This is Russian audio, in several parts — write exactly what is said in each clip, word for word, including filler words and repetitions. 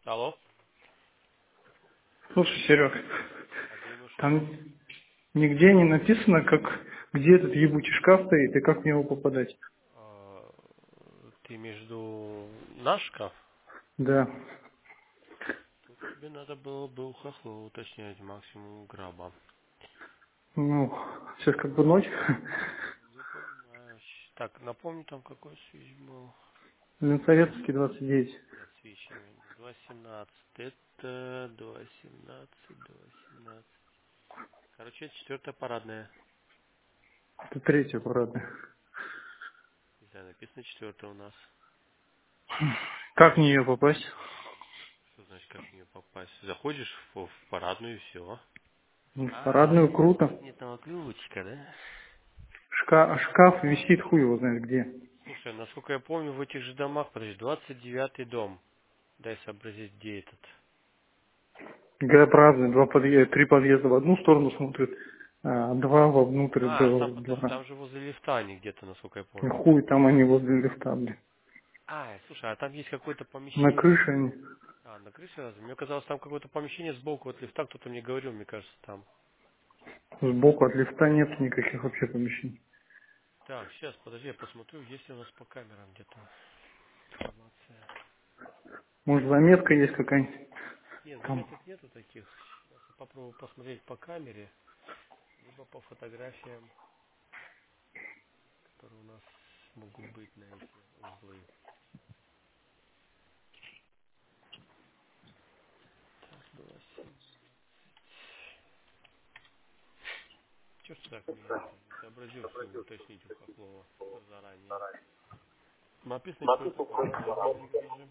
Алло. Слушай, Серег, А где ему что? там нигде не написано, как, где этот ебучий шкаф стоит и как в него попадать. А, ты между наш шкаф? Да. Тут тебе надо было бы у хохла уточнять максимум граба. Ну, сейчас как бы ночь. Не понимаю. Щ- Так, напомню, там какой свич был. Ленсоветский двадцать девять. Нет, свич именно. два семнадцать. Это два семнадцать, два семнадцать. Короче, это четвертая парадная. Это третий аккуратно. Не знаю, написано четвертая у нас. Как в нее попасть? Что значит, как в нее попасть? Заходишь в, в парадную и все. Ну, в А, парадную без круто. магнитного ключика, да? Шка- а шкаф висит хуй его знает где. Слушай, насколько я помню, в этих же домах, подожди, двадцать девятый дом. Дай сообразить, где этот. Г-образный, два подъезда, три подъезда в одну сторону смотрят, а два вовнутрь А, до там, подожди, двора. там же возле лифта они где-то, насколько я И помню. хуй там они возле лифта, блин. А, слушай, а там есть какое-то На помещение. крыше они. А, на крыше разве? Мне казалось, там какое-то помещение сбоку от лифта, кто-то мне говорил, мне кажется, там. Сбоку от лифта нет никаких вообще помещений. Так, сейчас, подожди, я посмотрю, есть ли у нас по камерам где-то информация. Может, заметка есть какая-нибудь? Нет, Там. заметок нету таких. Сейчас я попробую посмотреть по камере, либо по фотографиям, которые у нас могут быть на эти узлы. Так, было семь. Чего ж ты так не это? Не сообразил все уточнить у Хохлова заранее. Написано четвертая парадная в биллинге лежим.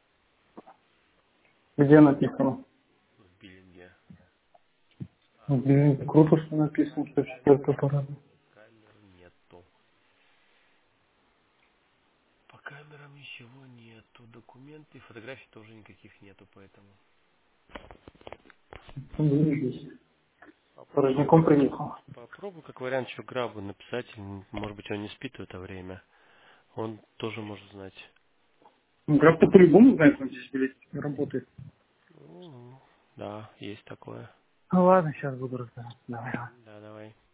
Где написано? В биллинге. А, Блин, круто, что написано, камер, что камер четвертая парада. нету. Камер нету. По камерам ничего нету. Документы, фотографий тоже никаких нету, поэтому. Он здесь. Попробуй, Порожняком приехал. попробуй как вариант еще Грабу написать. Может быть, он не спит в это время. Он тоже может знать. Ну, Граф-то по-любому знает, он здесь, блядь, работает. Ну, да, есть такое. Ну ладно, сейчас буду разбираться. Давай. Да, давай.